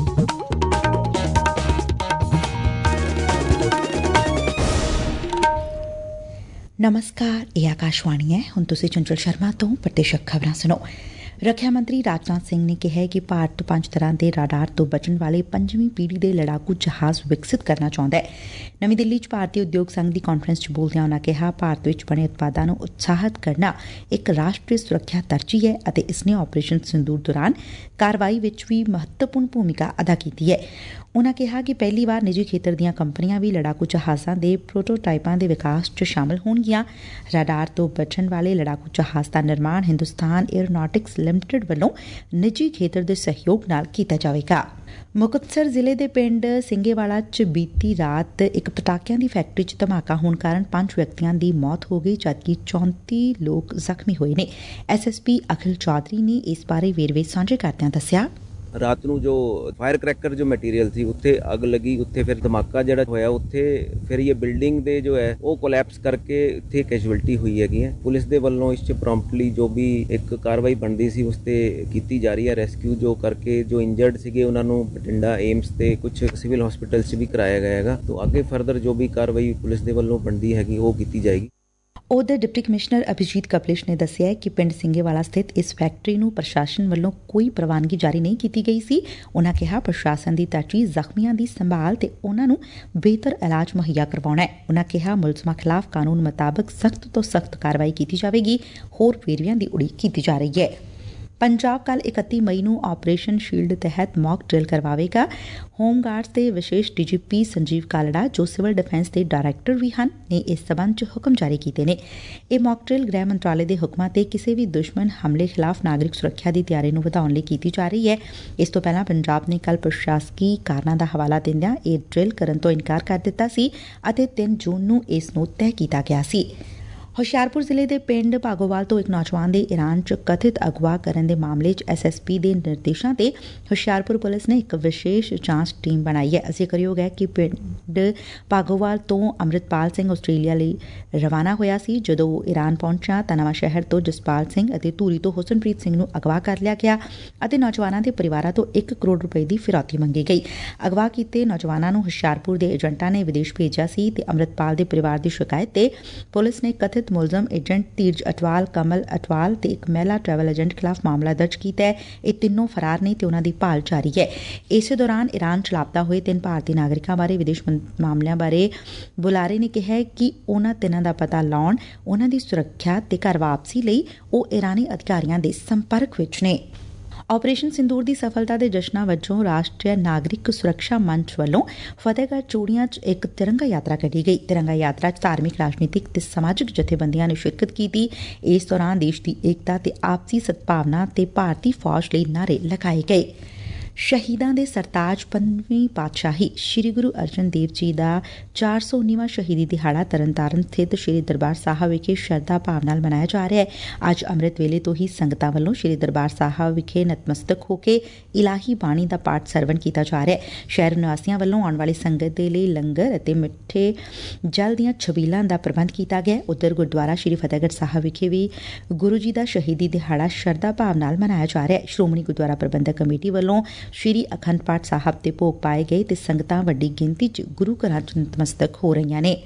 नमस्कार, ये आकाशवाणी है। हुण तुसीं चंचल शर्मा तो प्रदेशक खबरां सुणो। ਰੱਖਿਆ ਮੰਤਰੀ ਰਾਜਨਾਥ ਸਿੰਘ ਨੇ ਕਿਹਾ ਕਿ ਭਾਰਤ 5 ਤਰ੍ਹਾਂ ਦੇ ਰਾਡਾਰ ਤੋਂ ਬਚਣ ਵਾਲੇ 5ਵੀਂ ਪੀੜ੍ਹੀ ਦੇ ਲੜਾਕੂ ਜਹਾਜ਼ ਵਿਕਸਿਤ ਕਰਨਾ ਚਾਹੁੰਦਾ ਹੈ। ਨਵੀਂ ਦਿੱਲੀ 'ਚ ਭਾਰਤੀ ਉਦਯੋਗ ਸੰਘ ਦੀ ਕਾਨਫਰੰਸ 'ਚ ਬੋਲਦਿਆਂ ਉਨ੍ਹਾਂ ਕਿਹਾ, ਭਾਰਤ ਵਿੱਚ ਬਣੇ ਉਤਪਾਦਾਂ ਨੂੰ ਉਤਸ਼ਾਹਿਤ ਕਰਨਾ ਇੱਕ ਰਾਸ਼ਟਰੀ ਸੁਰੱਖਿਆ ਤਰਜੀਹ ਹੈ ਅਤੇ ਇਸ ਨੇ ਆਪਰੇਸ਼ਨ ਸਿੰਦੂਰ ਦੌਰਾਨ ਕਾਰਵਾਈ ਵਿੱਚ ਵੀ ਮਹੱਤਵਪੂਰਨ ਭੂਮਿਕਾ ਅਦਾ ਕੀਤੀ ਹੈ। ਉਨ੍ਹਾਂ ਕਿਹਾ ਕਿ ਪਹਿਲੀ ਵਾਰ ਨਿੱਜੀ ਖੇਤਰ ਦੀਆਂ ਕੰਪਨੀਆਂ ਵੀ ਲੜਾਕੂ ਜਹਾਜ਼ਾਂ ਦੇ ਪ੍ਰੋਟੋਟਾਈਪਾਂ ਦੇ ਵਿਕਾਸ 'ਚ ਸ਼ਾਮਲ ਹੋਣਗੀਆਂ। ਰਾਡਾਰ ਤੋਂ ਬਚਣ ਵਾਲੇ ਲੜਾਕੂ ਜਹਾਜ਼ ਦਾ ਨਿਰਮਾਣ ਹਿੰਦੁਸਤਾਨ ਏਅਰੋਨੌਟਿਕਸ ਲਿਮਟਿਡ ਵੱਲੋਂ ਨਿੱਜੀ ਖੇਤਰ ਦੇ ਸਹਿਯੋਗ ਨਾਲ ਕੀਤਾ ਜਾਵੇਗਾ। ਮੁਕਤਸਰ ਜ਼ਿਲ੍ਹੇ ਦੇ ਪਿੰਡ ਸਿੰਘੇਵਾਲਾ 'ਚ ਬੀਤੀ ਰਾਤ ਇੱਕ ਪਟਾਕਿਆਂ ਦੀ ਫੈਕਟਰੀ 'ਚ ਧਮਾਕਾ ਹੋਣ ਕਾਰਨ 5 ਵਿਅਕਤੀਆਂ ਦੀ ਮੌਤ ਹੋ ਗਈ, ਜਦਕਿ 34 ਲੋਕ ਜ਼ਖਮੀ ਹੋਏ ਨੇ। SSP ਅਖਿਲ ਚੌਧਰੀ ਨੇ ਇਸ ਬਾਰੇ ਵੇਰਵੇ ਸਾਂਝੇ ਕਰਦਿਆਂ ਦੱਸਿਆ, ਰਾਤ ਨੂੰ ਜੋ ਫਾਇਰ ਕਰੈਕਰ ਜੋ ਮਟੀਰੀਅਲ ਸੀ ਉੱਥੇ ਅੱਗ ਲੱਗੀ, ਉੱਥੇ ਫਿਰ ਧਮਾਕਾ ਜਿਹੜਾ ਹੋਇਆ, ਉੱਥੇ ਫਿਰ ਇਹ ਬਿਲਡਿੰਗ ਦੇ ਜੋ ਹੈ ਉਹ ਕੋਲੈਪਸ ਕਰਕੇ ਇੱਥੇ ਕੈਜੁਅਲਟੀ ਹੋਈ ਹੈਗੀ ਹੈ। ਪੁਲਿਸ ਦੇ ਵੱਲੋਂ ਇਸ 'ਚ ਪ੍ਰੋਮਪਟਲੀ ਜੋ ਵੀ ਇੱਕ ਕਾਰਵਾਈ ਬਣਦੀ ਸੀ ਉਸ ਤੇ ਕੀਤੀ ਜਾ ਰਹੀ ਹੈ। ਰੈਸਕਿਊ ਜੋ ਕਰਕੇ ਜੋ ਇੰਜਰਡ ਸੀਗੇ ਉਹਨਾਂ ਨੂੰ ਬਠਿੰਡਾ ਏਮਸ ਤੇ ਕੁਝ ਸਿਵਲ ਹਸਪੀਟਲ 'ਚ ਵੀ ਕਰਾਇਆ ਗਿਆ ਹੈਗਾ। ਤੋਂ ਅੱਗੇ ਫਰਦਰ ਜੋ ਵੀ ਕਾਰਵਾਈ ਪੁਲਿਸ ਦੇ ਵੱਲੋਂ ਬਣਦੀ ਹੈਗੀ ਉਹ ਕੀਤੀ ਜਾਏਗੀ। ਉਧਰ ਡਿਪਟੀ ਕਮਿਸ਼ਨਰ ਅਭਿਜੀਤ ਕਪਲਿਸ਼ ਨੇ ਦੱਸਿਆ ਕਿ ਪਿੰਡ ਸਿੰਘੇਵਾਲਾ ਸਥਿਤ ਇਸ ਫੈਕਟਰੀ ਨੂੰ ਪ੍ਰਸ਼ਾਸਨ ਵੱਲੋਂ ਕੋਈ ਪ੍ਰਵਾਨਗੀ ਜਾਰੀ ਨਹੀਂ ਕੀਤੀ ਗਈ ਸੀ। ਉਨ੍ਹਾਂ ਕਿਹਾ, ਪ੍ਰਸ਼ਾਸਨ ਦੀ ਤਰਜੀਹ ਜ਼ਖਮੀਆਂ ਦੀ ਸੰਭਾਲ ਤੇ ਉਨ੍ਹਾਂ ਨੂੰ ਬਿਹਤਰ ਇਲਾਜ ਮੁਹੱਈਆ ਕਰਵਾਉਣਾ ਹੈ। ਉਨ੍ਹਾਂ ਕਿਹਾ, ਮੁਲਜ਼ਮਾਂ ਖਿਲਾਫ਼ ਕਾਨੂੰਨ ਮੁਤਾਬਕ ਸਖਤ ਤੋਂ ਸਖਤ ਕਾਰਵਾਈ ਕੀਤੀ ਜਾਵੇਗੀ। ਹੋਰ ਵੇਰਵਿਆਂ ਦੀ ਉਡੀਕ ਕੀਤੀ ਜਾ ਰਹੀ ਹੈ। ਪੰਜਾਬ ਕੱਲ੍ਹ 31 ਮਈ ਨੂੰ ਆਪਰੇਸ਼ਨ ਸ਼ੀਲਡ ਤਹਿਤ ਮੌਕ ਡਰਿਲ ਕਰਵਾਵੇਗਾ। ਹੋਮਗਾਰਡਸ ਦੇ ਵਿਸ਼ੇਸ਼ DGP ਸੰਜੀਵ ਕਾਲੜਾ, ਜੋ ਸਿਵਲ ਡਿਫੈਂਸ ਦੇ ਡਾਇਰੈਕਟਰ ਵੀ ਹਨ, ਨੇ ਇਸ ਸਬੰਧ 'ਚ ਹੁਕਮ ਜਾਰੀ ਕੀਤੇ ਨੇ। ਇਹ ਮੌਕ ਡਰਿਲ ਗ੍ਰਹਿ ਮੰਤਰਾਲੇ ਦੇ ਹੁਕਮਾਂ ਤੇ ਕਿਸੇ ਵੀ ਦੁਸ਼ਮਣ ਹਮਲੇ ਖਿਲਾਫ਼ ਨਾਗਰਿਕ ਸੁਰੱਖਿਆ ਦੀ ਤਿਆਰੀ ਨੂੰ ਵਧਾਉਣ ਲਈ ਕੀਤੀ ਜਾ ਰਹੀ ਹੈ। ਇਸ ਤੋਂ ਪਹਿਲਾਂ ਪੰਜਾਬ ਨੇ ਕੱਲ੍ਹ ਪ੍ਰਸ਼ਾਸਕੀ ਕਾਰਨਾਂ ਦਾ ਹਵਾਲਾ ਦਿੰਦਿਆਂ ਇਹ ਡਰਿਲ ਕਰਨ ਤੋਂ ਇਨਕਾਰ ਕਰ ਦਿੱਤਾ ਸੀ ਅਤੇ 3 ਜੂਨ ਨੂੰ ਇਸ ਨੂੰ ਤੈਅ ਕੀਤਾ ਗਿਆ ਸੀ। ਹੁਸ਼ਿਆਰਪੁਰ ਜ਼ਿਲ੍ਹੇ ਦੇ ਪਿੰਡ ਭਾਗੋਵਾਲ ਤੋਂ ਇੱਕ ਨੌਜਵਾਨ ਦੇ ਈਰਾਨ 'ਚ ਕਥਿਤ ਅਗਵਾ ਕਰਨ ਦੇ ਮਾਮਲੇ 'ਚ SSP ਦੇ ਨਿਰਦੇਸ਼ਾਂ ਤੇ ਹੁਸ਼ਿਆਰਪੁਰ ਪੁਲਿਸ ਨੇ ਇੱਕ ਵਿਸ਼ੇਸ਼ ਜਾਂਚ ਟੀਮ ਬਣਾਈ ਹੈ। ਜ਼ਿਕਰਯੋਗ ਹੈ ਕਿ ਪਿੰਡ ਭਾਗੋਵਾਲ ਤੋਂ ਅੰਮ੍ਰਿਤਪਾਲ ਸਿੰਘ ਆਸਟ੍ਰੇਲੀਆ ਲਈ ਰਵਾਨਾ ਹੋਇਆ ਸੀ। ਜਦੋਂ ਉਹ ਈਰਾਨ ਪਹੁੰਚਿਆ ਤਾਂ ਨਵਾਂ ਸ਼ਹਿਰ ਤੋਂ ਜਸਪਾਲ ਸਿੰਘ ਅਤੇ ਧੂਰੀ ਤੋਂ ਹੁਸਨਪ੍ਰੀਤ ਸਿੰਘ ਨੂੰ ਅਗਵਾ ਕਰ ਲਿਆ ਗਿਆ ਅਤੇ ਨੌਜਵਾਨਾਂ ਦੇ ਪਰਿਵਾਰਾਂ ਤੋਂ 1 ਕਰੋੜ ਰੁਪਏ ਦੀ ਫਿਰੌਤੀ ਮੰਗੀ ਗਈ। ਅਗਵਾ ਕੀਤੇ ਨੌਜਵਾਨਾਂ ਨੂੰ ਹੁਸ਼ਿਆਰਪੁਰ ਦੇ ਏਜੰਟਾਂ ਨੇ ਵਿਦੇਸ਼ ਭੇਜਿਆ ਸੀ ਤੇ ਅੰਮ੍ਰਿਤਪਾਲ ਦੇ ਪਰਿਵਾਰ ਦੀ ਸ਼ਿਕਾਇਤ ਤੇ ਪੁਲਿਸ ਨੇ ਕਥਿਤ ਮੁਲਜ਼ਮ ਏਜੰਟ ਧੀਰਜ ਅਟਵਾਲ, ਕਮਲ ਅਟਵਾਲ ਤੇ ਇੱਕ ਮਹਿਲਾ ਟਰੈਵਲ ਏਜੰਟ ਖਿਲਾਫ਼ ਮਾਮਲਾ ਦਰਜ ਕੀਤਾ ਹੈ। ਇਹ ਤਿੰਨੋਂ ਫਰਾਰ ਨੇ ਤੇ ਉਹਨਾਂ ਦੀ ਭਾਲ ਜਾਰੀ ਹੈ। ਇਸੇ ਦੌਰਾਨ ਈਰਾਨ 'ਚ ਲਾਪਤਾ ਹੋਏ 3 ਭਾਰਤੀ ਨਾਗਰਿਕਾਂ ਬਾਰੇ ਵਿਦੇਸ਼ ਮਾਮਲਿਆਂ ਬਾਰੇ ਬੁਲਾਰੇ ਨੇ ਕਿਹਾ ਕਿ ਉਹਨਾਂ ਤਿੰਨਾਂ ਦਾ ਪਤਾ ਲਾਉਣ, ਉਹਨਾਂ ਦੀ ਸੁਰੱਖਿਆ ਤੇ ਘਰ ਵਾਪਸੀ ਲਈ ਉਹ ਈਰਾਨੀ ਅਧਿਕਾਰੀਆਂ ਦੇ ਸੰਪਰਕ ਵਿੱਚ ਨੇ। ਆਪਰੇਸ਼ਨ ਸਿੰਦੂਰ ਦੀ ਸਫਲਤਾ ਦੇ ਜਸ਼ਨਾਂ ਵਜੋਂ ਰਾਸ਼ਟਰੀ ਨਾਗਰਿਕ ਸੁਰੱਖਿਆ ਮੰਚ ਵੱਲੋਂ ਫਤਿਹਗੜ੍ਹ ਚੂੜੀਆਂ 'ਚ ਇੱਕ ਤਿਰੰਗਾ ਯਾਤਰਾ ਕੱਢੀ ਗਈ। ਤਿਰੰਗਾ ਯਾਤਰਾ 'ਚ ਧਾਰਮਿਕ, ਰਾਜਨੀਤਿਕ ਤੇ ਸਮਾਜਿਕ ਜਥੇਬੰਦੀਆਂ ਨੇ ਸ਼ਿਰਕਤ ਕੀਤੀ। ਇਸ ਦੌਰਾਨ ਦੇਸ਼ ਦੀ ਏਕਤਾ ਤੇ ਆਪਸੀ ਸਦਭਾਵਨਾ ਤੇ ਭਾਰਤੀ ਫੌਜ ਲਈ ਨਾਅਰੇ ਲਗਾਏ ਗਏ। ਸ਼ਹੀਦਾਂ ਦੇ ਸਰਤਾਜ 5ਵੀਂ ਪਾਤਸ਼ਾਹੀ ਸ੍ਰੀ ਗੁਰੂ ਅਰਜਨ ਦੇਵ ਜੀ ਦਾ 419ਵਾਂ ਸ਼ਹੀਦੀ ਦਿਹਾੜਾ ਤਰਨਤਾਰਨ ਸਥਿਤ ਸ੍ਰੀ ਦਰਬਾਰ ਸਾਹਿਬ ਵਿਖੇ ਸ਼ਰਧਾ ਭਾਵ ਨਾਲ ਮਨਾਇਆ ਜਾ ਰਿਹਾ ਹੈ। ਅੱਜ ਅੰਮ੍ਰਿਤ ਵੇਲੇ ਤੋਂ ਹੀ ਸੰਗਤਾਂ ਵੱਲੋਂ ਸ੍ਰੀ ਦਰਬਾਰ ਸਾਹਿਬ ਵਿਖੇ ਨਤਮਸਤਕ ਹੋ ਕੇ ਇਲਾਹੀ ਬਾਣੀ ਦਾ ਪਾਠ ਸਰਵਣ ਕੀਤਾ ਜਾ ਰਿਹਾ ਹੈ। ਸ਼ਹਿਰ ਨਿਵਾਸੀਆਂ ਵੱਲੋਂ ਆਉਣ ਵਾਲੀ ਸੰਗਤ ਦੇ ਲਈ ਲੰਗਰ ਅਤੇ ਮਿੱਠੇ ਜਲ ਦੀਆਂ ਛਬੀਲਾਂ ਦਾ ਪ੍ਰਬੰਧ ਕੀਤਾ ਗਿਆ। ਉੱਧਰ ਗੁਰਦੁਆਰਾ ਸ੍ਰੀ ਫਤਿਹਗੜ੍ਹ ਸਾਹਿਬ ਵਿਖੇ ਵੀ ਗੁਰੂ ਜੀ ਦਾ ਸ਼ਹੀਦੀ ਦਿਹਾੜਾ ਸ਼ਰਧਾ ਭਾਵ ਨਾਲ ਮਨਾਇਆ ਜਾ ਰਿਹਾ ਹੈ। ਸ਼੍ਰੋਮਣੀ ਗੁਰਦੁਆਰਾ ਪ੍ਰਬੰਧਕ ਕਮੇਟੀ ਵੱਲੋਂ ਸ਼੍ਰੀ ਅਖੰਡ ਪਾਠ ਸਾਹਿਬ ਤੇ ਭੋਗ ਪਾਏ ਗਏ ਤੇ ਸੰਗਤਾਂ ਵੱਡੀ ਗਿਣਤੀ 'ਚ ਗੁਰੂ ਘਰਾਂ 'ਚ ਨਤਮਸਤਕ ਹੋ ਰਹੀਆਂ ਨੇ।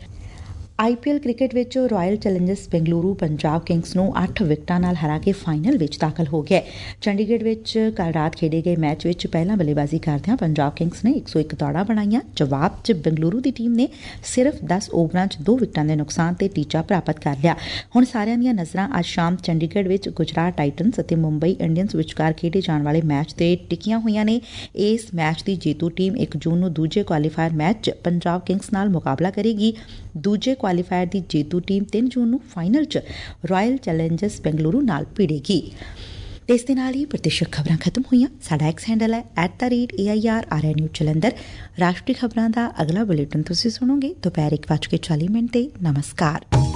IPL ਕ੍ਰਿਕਟ ਵਿੱਚ Royal Challengers Bengaluru Punjab Kings ਨੂੰ 8 ਵਿਕਟਾਂ ਨਾਲ ਹਰਾ ਕੇ ਫਾਈਨਲ ਵਿੱਚ ਦਾਖਲ ਹੋ ਗਿਆ। ਚੰਡੀਗੜ੍ਹ ਵਿੱਚ ਕੱਲ੍ਹ ਰਾਤ ਖੇਡੇ ਗਏ ਮੈਚ ਵਿੱਚ ਪਹਿਲਾਂ ਬੱਲੇਬਾਜ਼ੀ ਕਰਦਿਆਂ ਪੰਜਾਬ ਕਿੰਗਸ ਨੇ 101 ਦੌੜਾਂ ਬਣਾਈਆਂ। ਜਵਾਬ 'ਚ ਬੈਂਗਲੁਰੂ ਦੀ ਟੀਮ ਨੇ ਸਿਰਫ 10 ਓਵਰਾਂ 'ਚ 2 ਵਿਕਟਾਂ ਦੇ ਨੁਕਸਾਨ ਤੇ ਟੀਚਾ ਪ੍ਰਾਪਤ ਕਰ ਲਿਆ। ਹੁਣ ਸਾਰਿਆਂ ਦੀਆਂ ਨਜ਼ਰਾਂ ਅੱਜ ਸ਼ਾਮ ਚੰਡੀਗੜ੍ਹ ਵਿੱਚ ਗੁਜਰਾਤ ਟਾਈਟਨਸ ਅਤੇ ਮੁੰਬਈ ਇੰਡੀਅਨਸ ਵਿਚਕਾਰ ਖੇਡੇ ਜਾਣ ਵਾਲੇ ਮੈਚ ਤੇ ਟਿਕੀਆਂ ਹੋਈਆਂ ਨੇ। ਇਸ ਮੈਚ ਦੀ ਜੇਤੂ ਟੀਮ 1 ਜੂਨ ਨੂੰ ਦੂਜੇ ਕੁਆਲੀਫਾਇਰ ਮੈਚ 'ਚ ਪੰਜਾਬ ਕਿੰਗਸ ਨਾਲ ਮੁਕਾਬਲਾ ਕਰੇਗੀ। ਦੂਜੇ ਕੁਆਲੀਫਾਇਰ ਦੀ ਜੇਤੂ ਟੀਮ 3 ਜੂਨ ਨੂੰ ਫਾਈਨਲ 'ਚ ਰਾਇਲ ਚੈਲੰਜਰਸ ਬੈਂਗਲੁਰੂ ਨਾਲ ਭਿੜੇਗੀ। ਤੇ ਇਸ ਦੇ ਨਾਲ ਹੀ ਪ੍ਰਤੀਸ਼ਤ ਖਬਰਾਂ ਖਤਮ ਹੋਈਆਂ। ਸਾਡਾ ਐਕਸ ਹੈਂਡਲ ਹੈ @AIRRNews ਜਲੰਧਰ। ਰਾਸ਼ਟਰੀ ਖਬਰਾਂ ਦਾ ਅਗਲਾ ਬੁਲੇਟਿਨ ਤੁਸੀਂ ਸੁਣੋਗੇ ਦੁਪਹਿਰ 1:40 ਤੇ। ਨਮਸਕਾਰ।